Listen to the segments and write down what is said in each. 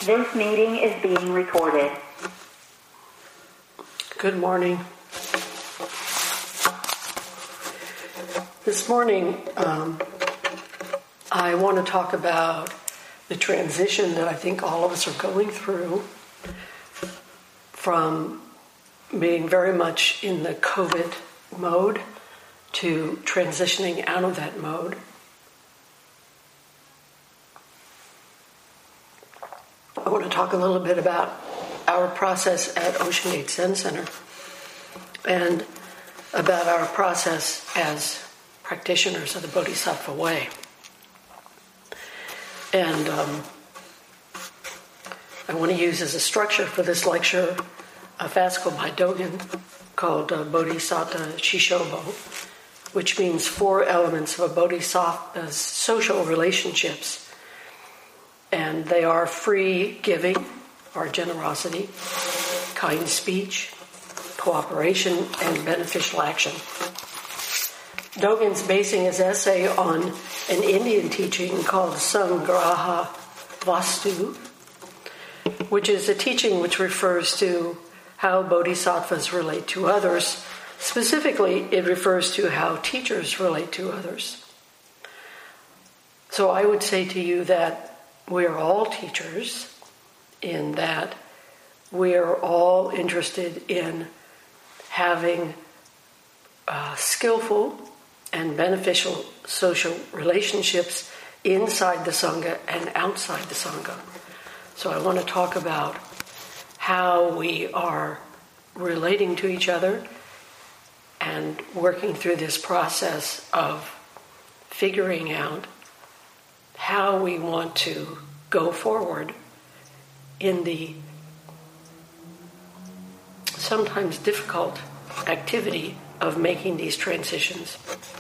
This meeting is being recorded. Good morning. This morning, I want to talk about the transition that I think all of us are going through from being very much in the COVID mode to transitioning out of that mode. I want to talk a little bit about our process at Ocean Gate Zen Center and about our process as practitioners of the Bodhisattva Way. And I want to use as a structure for this lecture a fascicle by Dogen called Bodhisattva Shishobo, which means 4 elements of a bodhisattva's social relationships. And they are free giving, or generosity, kind speech, cooperation, and beneficial action. Dogen's basing his essay on an Indian teaching called Sangraha Vastu, which is a teaching which refers to how bodhisattvas relate to others. Specifically, it refers to how teachers relate to others. So I would say to you that we are all teachers, in that we are all interested in having skillful and beneficial social relationships inside the Sangha and outside the Sangha. So I want to talk about how we are relating to each other and working through this process of figuring out how we want to go forward in the sometimes difficult activity of making these transitions.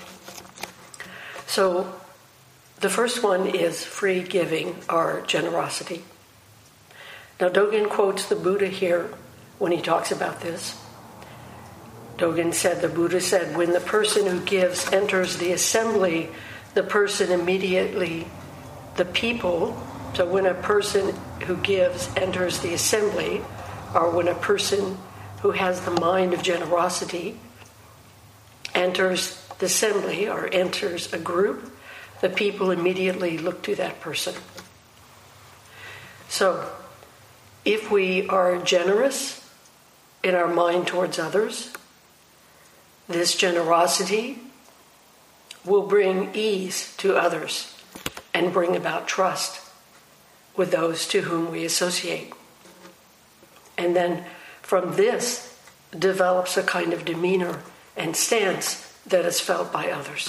So the first one is free giving, or generosity. Now Dogen quotes the Buddha here when he talks about this. Dogen said, the Buddha said, when the person who gives enters the assembly, the person immediately, the people, so when a person who gives enters the assembly, or when a person who has the mind of generosity enters the assembly or enters a group, the people immediately look to that person. So, if we are generous in our mind towards others, this generosity will bring ease to others and bring about trust with those to whom we associate. And then from this develops a kind of demeanor and stance that is felt by others.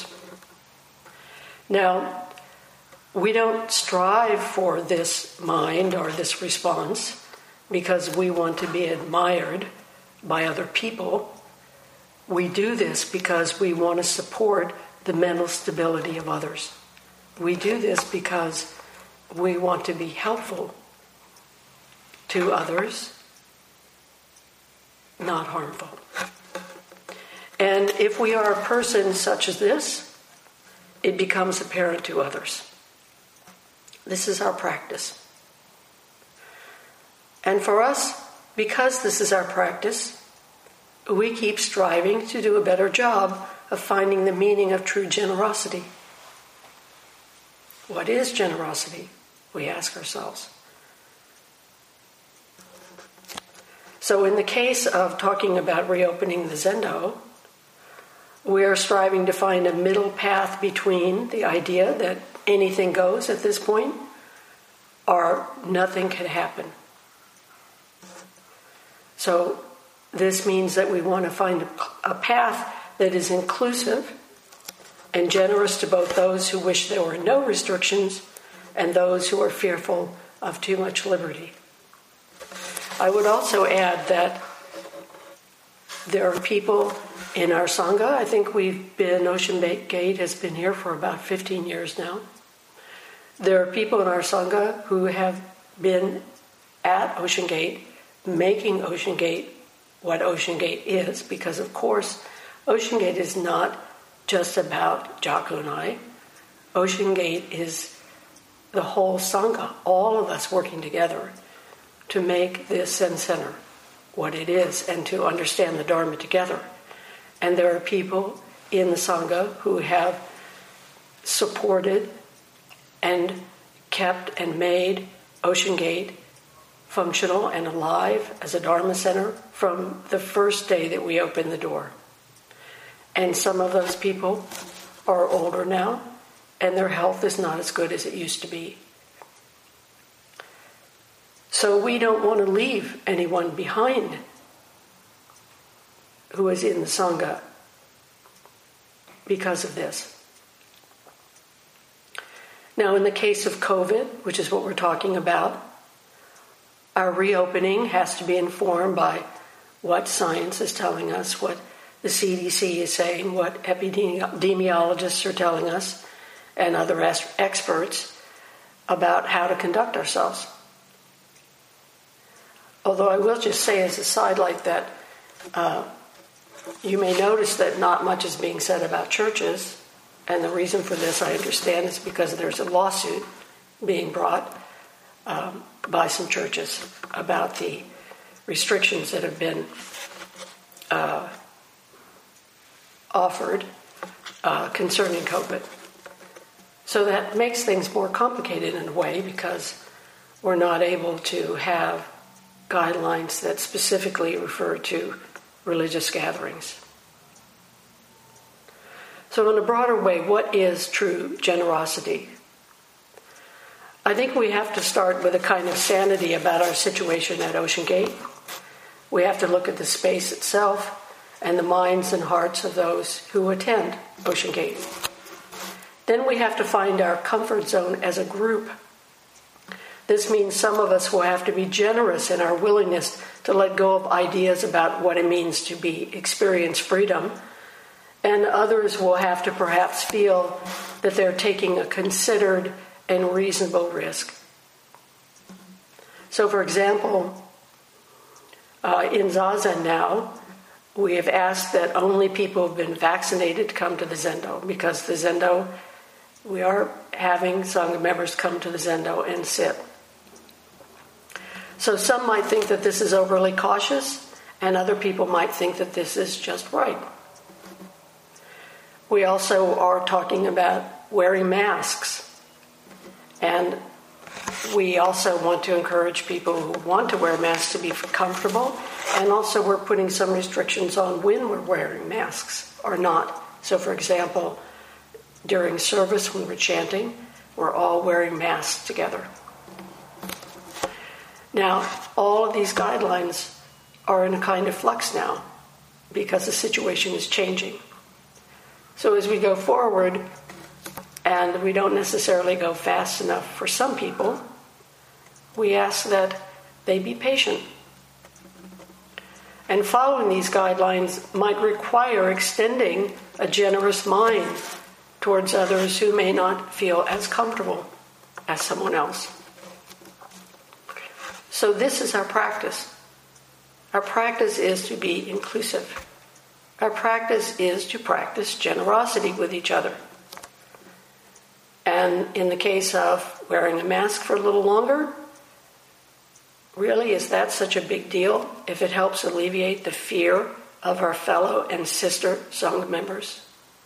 Now, we don't strive for this mind or this response because we want to be admired by other people. We do this because we want to support the mental stability of others. We do this because we want to be helpful to others, not harmful. And if we are a person such as this, it becomes apparent to others. This is our practice. And for us, because this is our practice, we keep striving to do a better job of finding the meaning of true generosity. What is generosity? We ask ourselves. So in the case of talking about reopening the Zendo, we are striving to find a middle path between the idea that anything goes at this point or nothing can happen. So this means that we want to find a path that is inclusive and generous to both those who wish there were no restrictions and those who are fearful of too much liberty. I would also add that there are people in our Sangha. I think Ocean Gate has been here for about 15 years now. There are people in our Sangha who have been at Ocean Gate, making Ocean Gate what Ocean Gate is, because of course Ocean Gate is not just about Jaku and I. Ocean Gate is the whole Sangha, all of us working together to make this Zen Center what it is and to understand the Dharma together. And there are people in the Sangha who have supported and kept and made Ocean Gate functional and alive as a Dharma center from the first day that we opened the door. And some of those people are older now, and their health is not as good as it used to be. So we don't want to leave anyone behind who is in the Sangha because of this. Now, in the case of COVID, which is what we're talking about, our reopening has to be informed by what science is telling us, what the CDC is saying, what epidemiologists are telling us, and other experts about how to conduct ourselves. Although I will just say as a sidelight that you may notice that not much is being said about churches, and the reason for this, I understand, is because there's a lawsuit being brought by some churches about the restrictions that have been offered concerning COVID. So that makes things more complicated in a way because we're not able to have guidelines that specifically refer to religious gatherings. So in a broader way, what is true generosity? I think we have to start with a kind of sanity about our situation at Ocean Gate. We have to look at the space itself and the minds and hearts of those who attend Ocean Gate. Then we have to find our comfort zone as a group. This means some of us will have to be generous in our willingness to let go of ideas about what it means to experience freedom, and others will have to perhaps feel that they're taking a considered and reasonable risk. So, for example, in Zazen now, we have asked that only people who have been vaccinated come to the Zendo, because the Zendo, we are having Sangha members come to the Zendo and sit. So some might think that this is overly cautious, and other people might think that this is just right. We also are talking about wearing masks. And we also want to encourage people who want to wear masks to be comfortable. And also we're putting some restrictions on when we're wearing masks or not. So, for example, during service when we're chanting, we're all wearing masks together. Now, all of these guidelines are in a kind of flux now because the situation is changing. So as we go forward, and we don't necessarily go fast enough for some people, we ask that they be patient. And following these guidelines might require extending a generous mind towards others who may not feel as comfortable as someone else. So this is our practice. Our practice is to be inclusive. Our practice is to practice generosity with each other. And in the case of wearing a mask for a little longer, really, is that such a big deal if it helps alleviate the fear of our fellow and sister Sangha members?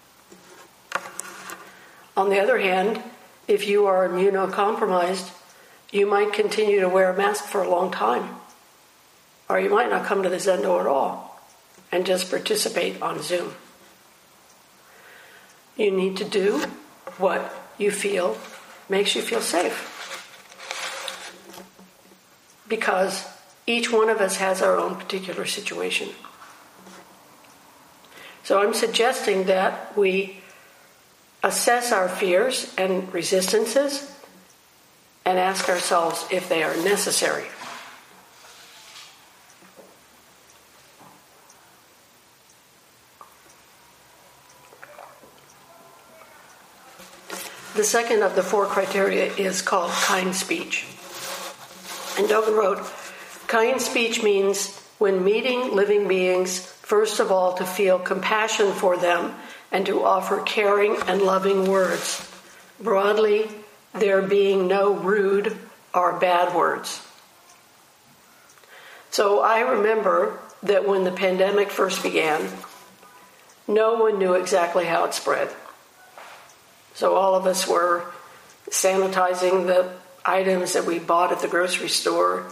On the other hand, if you are immunocompromised, you might continue to wear a mask for a long time. Or you might not come to the Zendo at all and just participate on Zoom. You need to do what you feel makes you feel safe. Because each one of us has our own particular situation. So I'm suggesting that we assess our fears and resistances and ask ourselves if they are necessary. The second of the 4 criteria is called kind speech. And Dogen wrote, kind speech means when meeting living beings, first of all to feel compassion for them and to offer caring and loving words. Broadly, there being no rude or bad words. So I remember that when the pandemic first began, no one knew exactly how it spread. So all of us were sanitizing the items that we bought at the grocery store,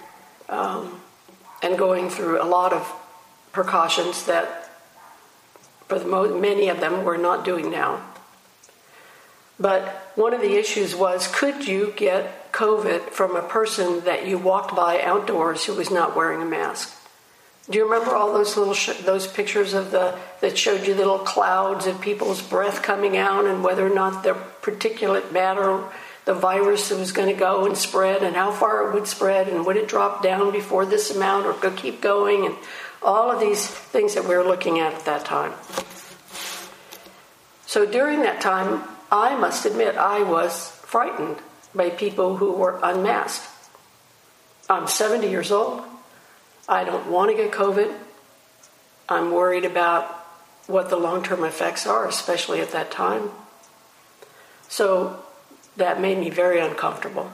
and going through a lot of precautions that, for many of them, we're not doing now. But one of the issues was, could you get COVID from a person that you walked by outdoors who was not wearing a mask? Do you remember all those little those pictures of that showed you little clouds of people's breath coming out, and whether or not the particulate matter, the virus was going to go and spread, and how far it would spread, and would it drop down before this amount or keep going, and all of these things that we were looking at that time. So during that time, I must admit I was frightened by people who were unmasked. I'm 70 years old. I don't want to get COVID. I'm worried about what the long-term effects are, especially at that time. So that made me very uncomfortable.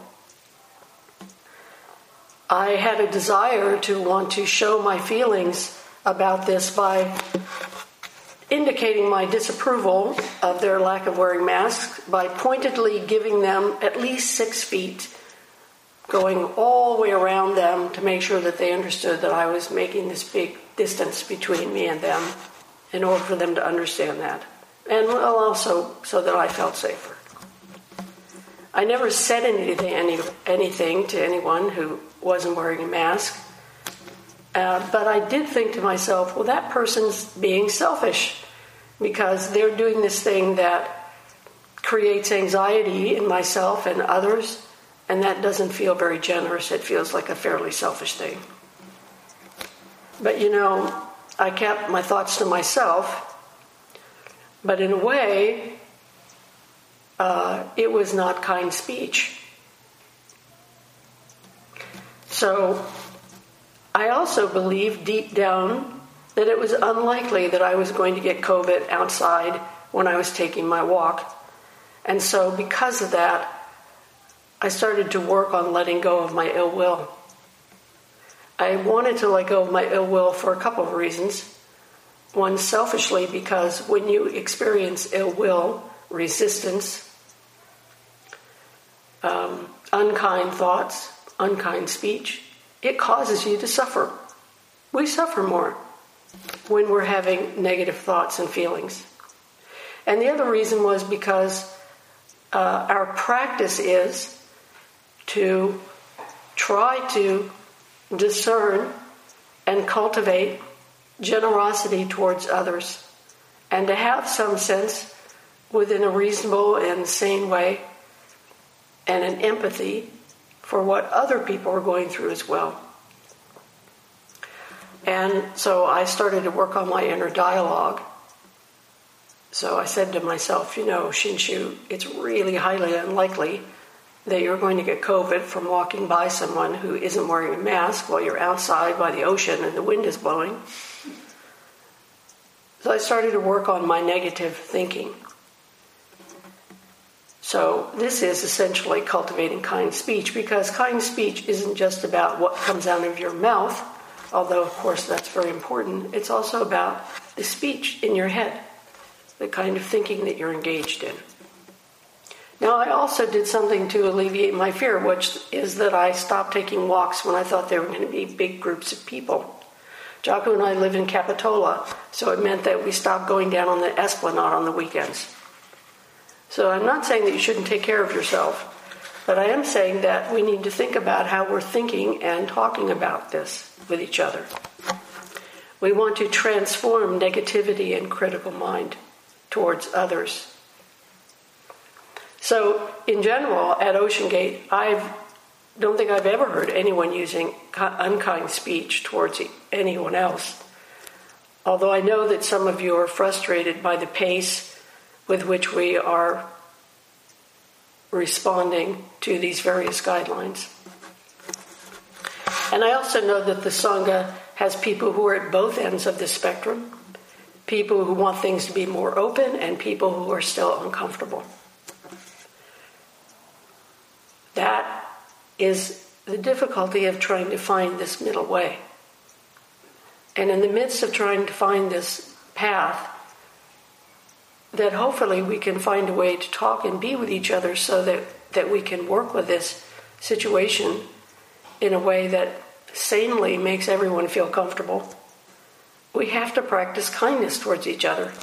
I had a desire to want to show my feelings about this by indicating my disapproval of their lack of wearing masks by pointedly giving them at least 6 feet, going all the way around them to make sure that they understood that I was making this big distance between me and them in order for them to understand that. And also so that I felt safer. I never said anything to anyone who wasn't wearing a mask. But I did think to myself, well, that person's being selfish because they're doing this thing that creates anxiety in myself and others, and that doesn't feel very generous. It feels like a fairly selfish thing. But, I kept my thoughts to myself, but in a way, it was not kind speech. So I also believed deep down that it was unlikely that I was going to get COVID outside when I was taking my walk. And so because of that, I started to work on letting go of my ill will. I wanted to let go of my ill will for a couple of reasons. One, selfishly, because when you experience ill will, resistance, unkind thoughts, unkind speech, it causes you to suffer. We suffer more when we're having negative thoughts and feelings. And the other reason was because our practice is to try to discern and cultivate generosity towards others, and to have some sense within a reasonable and sane way and an empathy for what other people are going through as well. And so I started to work on my inner dialogue. So I said to myself, Shinshu, it's really highly unlikely that you're going to get COVID from walking by someone who isn't wearing a mask while you're outside by the ocean and the wind is blowing. So I started to work on my negative thinking. So this is essentially cultivating kind speech, because kind speech isn't just about what comes out of your mouth, although, of course, that's very important. It's also about the speech in your head, the kind of thinking that you're engaged in. Now, I also did something to alleviate my fear, which is that I stopped taking walks when I thought there were going to be big groups of people. Jaco and I live in Capitola, so it meant that we stopped going down on the Esplanade on the weekends. So I'm not saying that you shouldn't take care of yourself, but I am saying that we need to think about how we're thinking and talking about this with each other. We want to transform negativity and critical mind towards others. So, in general, at OceanGate, I don't think I've ever heard anyone using unkind speech towards anyone else. Although I know that some of you are frustrated by the pace with which we are responding to these various guidelines. And I also know that the Sangha has people who are at both ends of the spectrum, people who want things to be more open and people who are still uncomfortable. That is the difficulty of trying to find this middle way. And in the midst of trying to find this path, that hopefully we can find a way to talk and be with each other so that we can work with this situation in a way that sanely makes everyone feel comfortable. We have to practice kindness towards each other.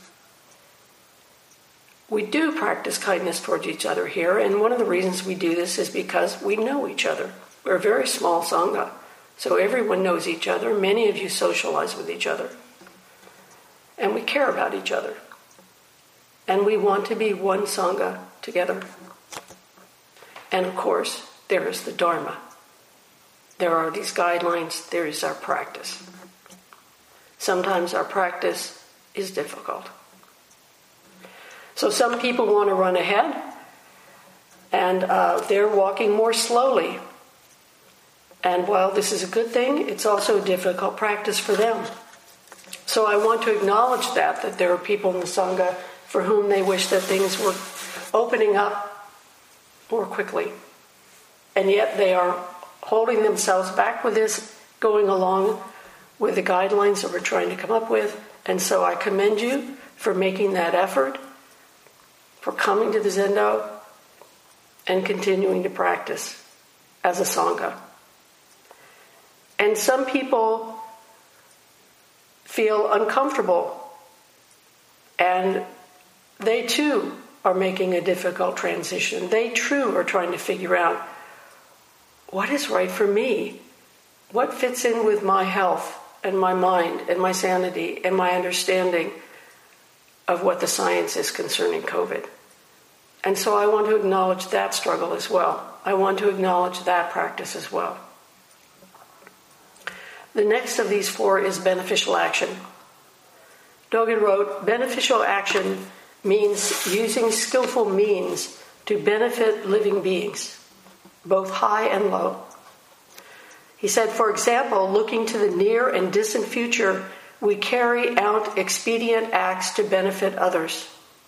We do practice kindness towards each other here, and one of the reasons we do this is because we know each other. We're a very small Sangha, so everyone knows each other. Many of you socialize with each other. And we care about each other. And we want to be one Sangha together. And of course, there is the Dharma. There are these guidelines. There is our practice. Sometimes our practice is difficult. So some people want to run ahead, and they're walking more slowly. And while this is a good thing, it's also a difficult practice for them. So I want to acknowledge that there are people in the Sangha for whom they wish that things were opening up more quickly. And yet they are holding themselves back with this, going along with the guidelines that we're trying to come up with. And so I commend you for making that effort, for coming to the Zendo, and continuing to practice as a Sangha. And some people feel uncomfortable, and they too are making a difficult transition. They too are trying to figure out what is right for me, what fits in with my health and my mind and my sanity and my understanding of what the science is concerning COVID. And so I want to acknowledge that struggle as well. I want to acknowledge that practice as well. The next of these four is beneficial action. Dogen wrote, beneficial action means using skillful means to benefit living beings, both high and low. He said, for example, looking to the near and distant future, we carry out expedient acts to benefit others.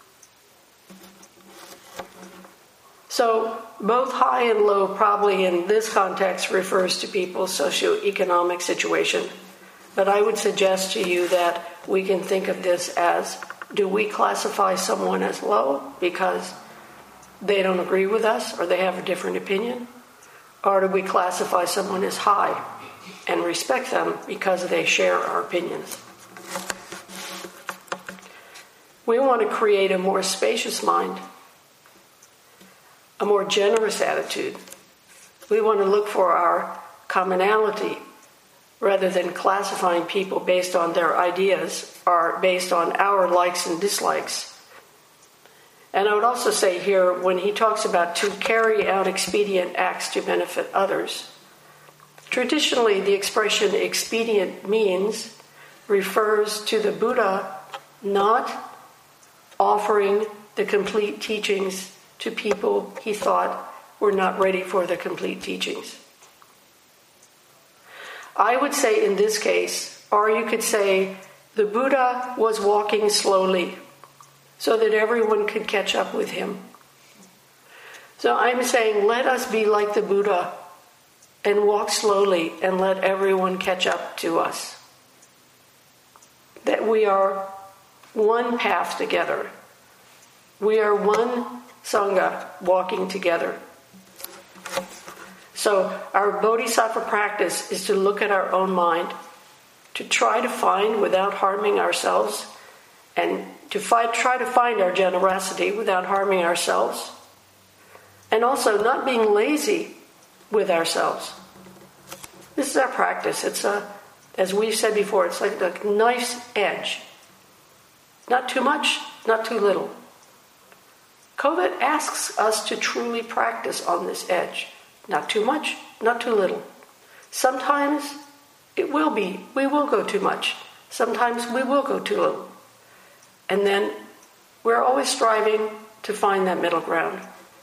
So both high and low probably in this context refers to people's socioeconomic situation. But I would suggest to you that we can think of this as, do we classify someone as low because they don't agree with us or they have a different opinion? Or do we classify someone as high and respect them because they share our opinions? We want to create a more spacious mind, a more generous attitude. We want to look for our commonality rather than classifying people based on their ideas or based on our likes and dislikes. And I would also say here, when he talks about to carry out expedient acts to benefit others, traditionally the expression expedient means refers to the Buddha not offering the complete teachings to people he thought were not ready for the complete teachings. I would say in this case, or you could say, the Buddha was walking slowly so that everyone could catch up with him. So I'm saying, let us be like the Buddha and walk slowly and let everyone catch up to us. That we are one path together. We are one Sangha walking together. So our Bodhisattva practice is to look at our own mind, to try to find without harming ourselves, and to try to find our generosity without harming ourselves, and also not being lazy with ourselves. This is our practice. It's as we've said before, it's like a knife's edge. Not too much, not too little. COVID asks us to truly practice on this edge. Not too much, not too little. Sometimes we will go too much. Sometimes we will go too little. And then we're always striving to find that middle ground.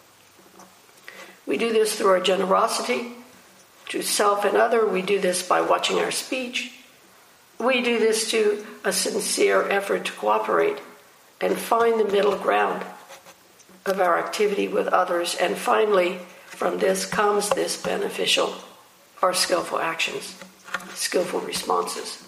We do this through our generosity to self and other. We do this by watching our speech. We do this to a sincere effort to cooperate and find the middle ground of our activity with others. And finally, from this comes this beneficial or skillful actions, skillful responses.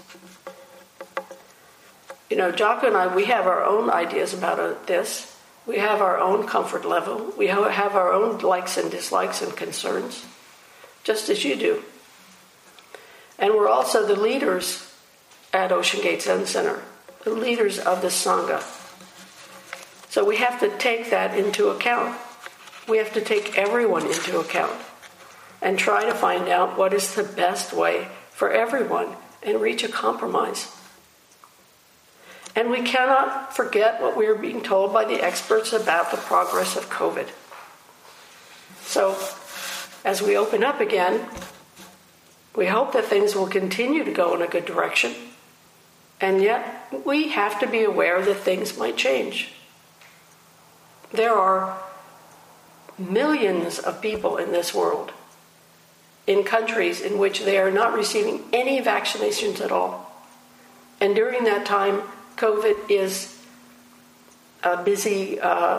You know, Jocko and I, we have our own ideas about this. We have our own comfort level. We have our own likes and dislikes and concerns, just as you do. And we're also the leaders at Ocean Gate Zen Center, the leaders of the Sangha. So we have to take that into account. We have to take everyone into account and try to find out what is the best way for everyone and reach a compromise. And we cannot forget what we are being told by the experts about the progress of COVID. So, as we open up again, we hope that things will continue to go in a good direction. And yet, we have to be aware that things might change. There are millions of people in this world, in countries in which they are not receiving any vaccinations at all. And during that time, COVID is busy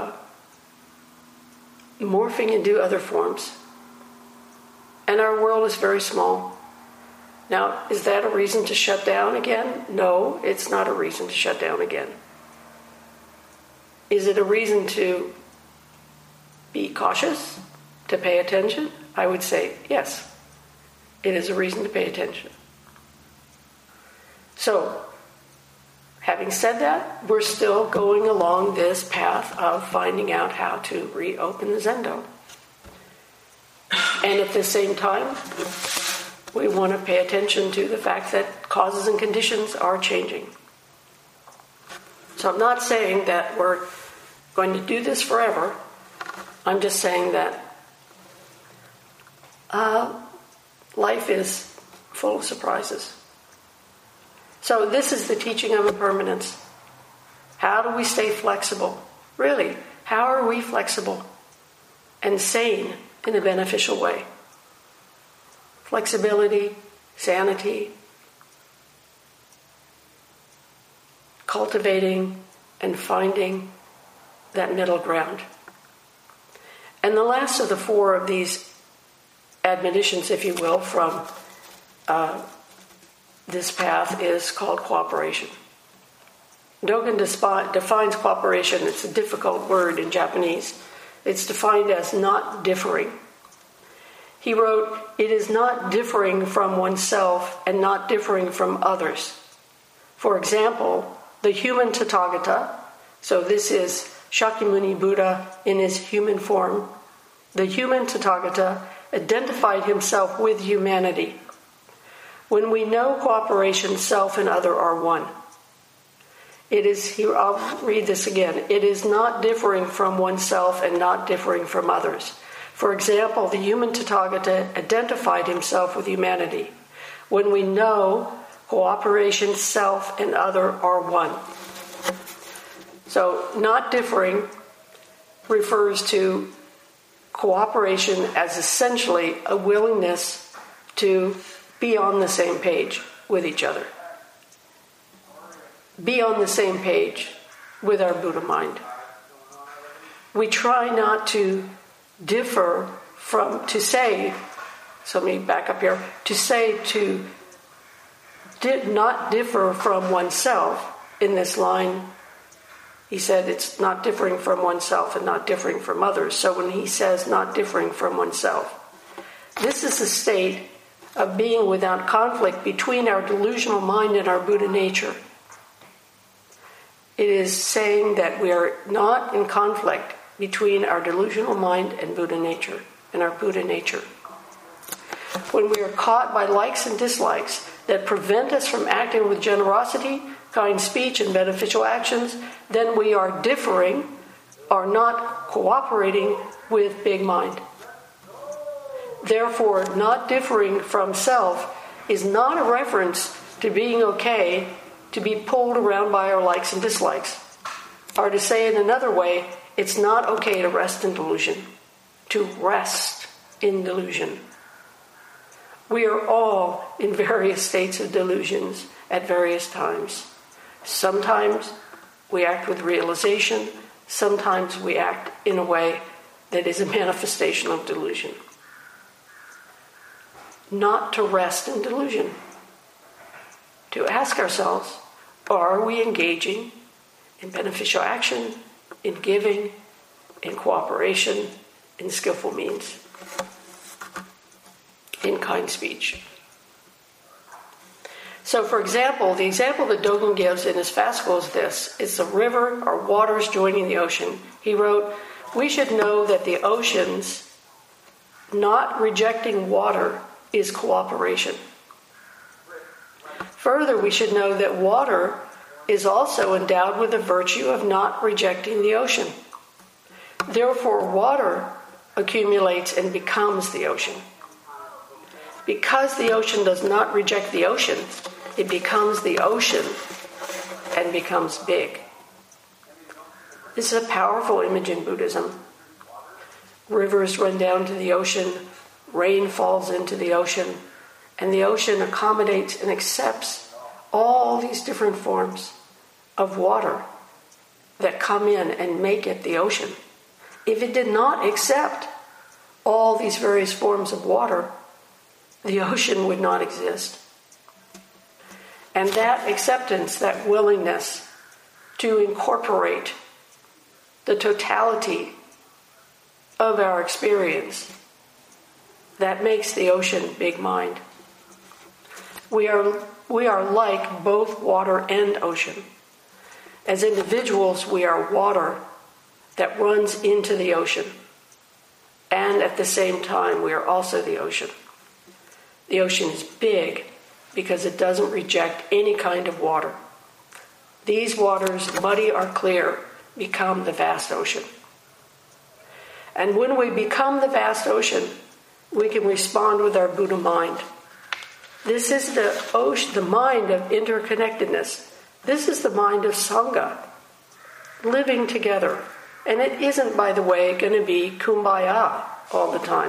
morphing into other forms. And our world is very small. Now, is that a reason to shut down again? No, it's not a reason to shut down again. Is it a reason to be cautious, to pay attention? I would say yes. It is a reason to pay attention. So, having said that, we're still going along this path of finding out how to reopen the Zendo. And at the same time, we want to pay attention to the fact that causes and conditions are changing. So I'm not saying that we're going to do this forever. I'm just saying that life is full of surprises. So this is the teaching of impermanence. How do we stay flexible? Really, how are we flexible and sane in a beneficial way? Flexibility, sanity, cultivating and finding that middle ground. And the last of the four of these admonitions, if you will, from this path is called cooperation. Dogen defines cooperation. It's a difficult word in Japanese. It's defined as not differing. He wrote, it is not differing from oneself and not differing from others. For example, the human Tathagata, so this is Shakyamuni Buddha in his human form, the human Tathagata identified himself with humanity. When we know cooperation, self and other are one. It is, here, I'll read this again. It is not differing from oneself and not differing from others. For example, the human Tathagata identified himself with humanity. When we know cooperation, self and other are one. So, not differing refers to cooperation as essentially a willingness to be on the same page with each other. Be on the same page with our Buddha mind. We try not to differ from, to say, so let me back up here, to say to not differ from oneself in this line. He said it's not differing from oneself and not differing from others. So when he says not differing from oneself, this is a state of being without conflict between our delusional mind and our Buddha nature. It is saying that we are not in conflict between our delusional mind and Buddha nature, and our Buddha nature. When we are caught by likes and dislikes that prevent us from acting with generosity, kind speech, and beneficial actions, then we are differing, are not cooperating with big mind. Therefore, not differing from self is not a reference to being okay to be pulled around by our likes and dislikes. Or to say it another way, it's not okay to rest in delusion. To rest in delusion. We are all in various states of delusions at various times. Sometimes we act with realization. Sometimes we act in a way that is a manifestation of delusion. Not to rest in delusion. To ask ourselves, are we engaging in beneficial action, in giving, in cooperation, in skillful means, in kind speech? So, for example, the example that Dogen gives in his fascicle is this. It's a river or waters joining the ocean. He wrote, we should know that the oceans not rejecting water is cooperation. Further, we should know that water is also endowed with the virtue of not rejecting the ocean. Therefore, water accumulates and becomes the ocean. Because the ocean does not reject the ocean, it becomes the ocean and becomes big. This is a powerful image in Buddhism. Rivers run down to the ocean, rain falls into the ocean, and the ocean accommodates and accepts all these different forms of water that come in and make it the ocean. If it did not accept all these various forms of water, the ocean would not exist. And that acceptance, that willingness to incorporate the totality of our experience, that makes the ocean big mind. We are like both water and ocean. As individuals, we are water that runs into the ocean. And at the same time, we are also the ocean. The ocean is big because it doesn't reject any kind of water. These waters, muddy or clear, become the vast ocean. And when we become the vast ocean, we can respond with our Buddha mind. This is the mind of interconnectedness. This is the mind of Sangha, living together. And it isn't, by the way, going to be kumbaya all the time.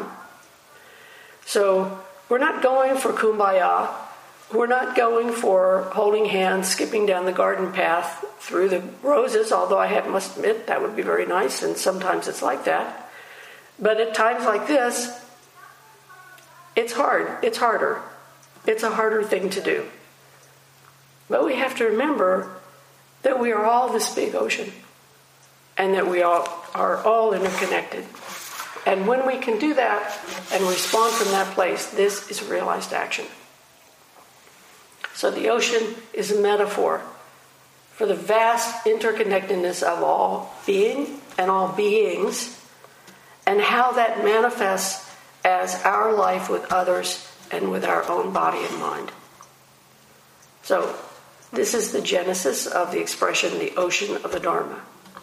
So we're not going for kumbaya. We're not going for holding hands, skipping down the garden path through the roses, although I must admit that would be very nice, and sometimes it's like that. But at times like this, it's hard. It's harder. It's a harder thing to do. But we have to remember that we are all this big ocean and that we all are all interconnected. And when we can do that and respond from that place, this is realized action. So the ocean is a metaphor for the vast interconnectedness of all being and all beings, and how that manifests as our life with others and with our own body and mind. So this is the genesis of the expression, the ocean of the Dharma.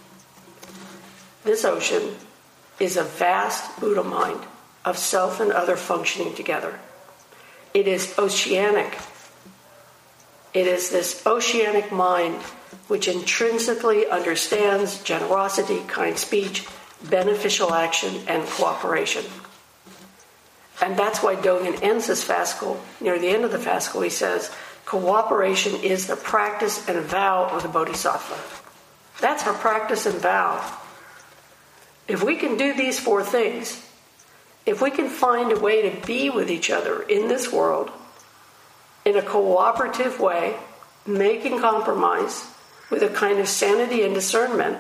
This ocean is a vast Buddha mind of self and other functioning together. It is oceanic. It is this oceanic mind which intrinsically understands generosity, kind speech, beneficial action, and cooperation. And that's why Dogen ends his fascicle. Near the end of the fascicle, he says, cooperation is the practice and vow of the Bodhisattva. That's our practice and vow. If we can do these four things, if we can find a way to be with each other in this world in a cooperative way, making compromise with a kind of sanity and discernment,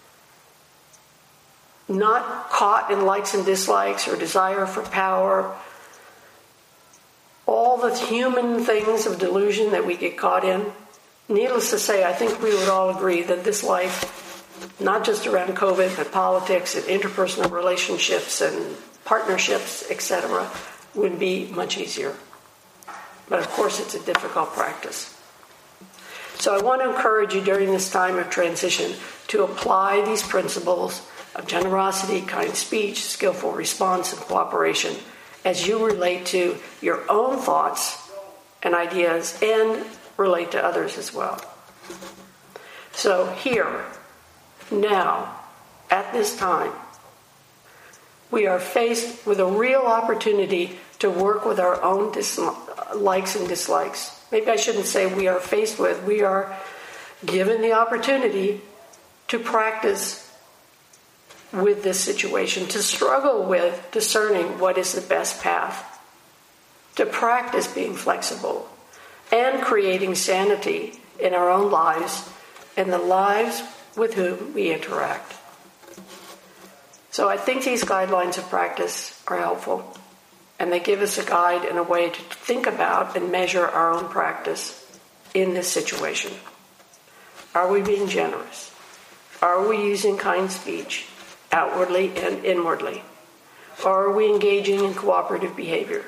not caught in likes and dislikes or desire for power, all the human things of delusion that we get caught in. Needless to say, I think we would all agree that this life, not just around COVID, but politics and interpersonal relationships and partnerships, etc., would be much easier. But of course, it's a difficult practice. So I want to encourage you during this time of transition to apply these principles of generosity, kind speech, skillful response, and cooperation as you relate to your own thoughts and ideas and relate to others as well. So here, now, at this time, we are faced with a real opportunity to work with our own likes and dislikes. Maybe I shouldn't say we are faced with. We are given the opportunity to practice with this situation, to struggle with discerning what is the best path, to practice being flexible and creating sanity in our own lives and the lives with whom we interact. So I think these guidelines of practice are helpful, and they give us a guide and a way to think about and measure our own practice in this situation. Are we being generous? Are we using kind speech, outwardly and inwardly? Or are we engaging in cooperative behavior,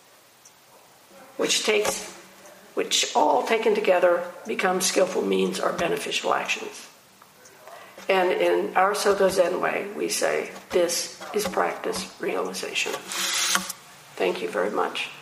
which all taken together become skillful means or beneficial actions? And in our Soto Zen way, we say, this is practice realization. Thank you very much.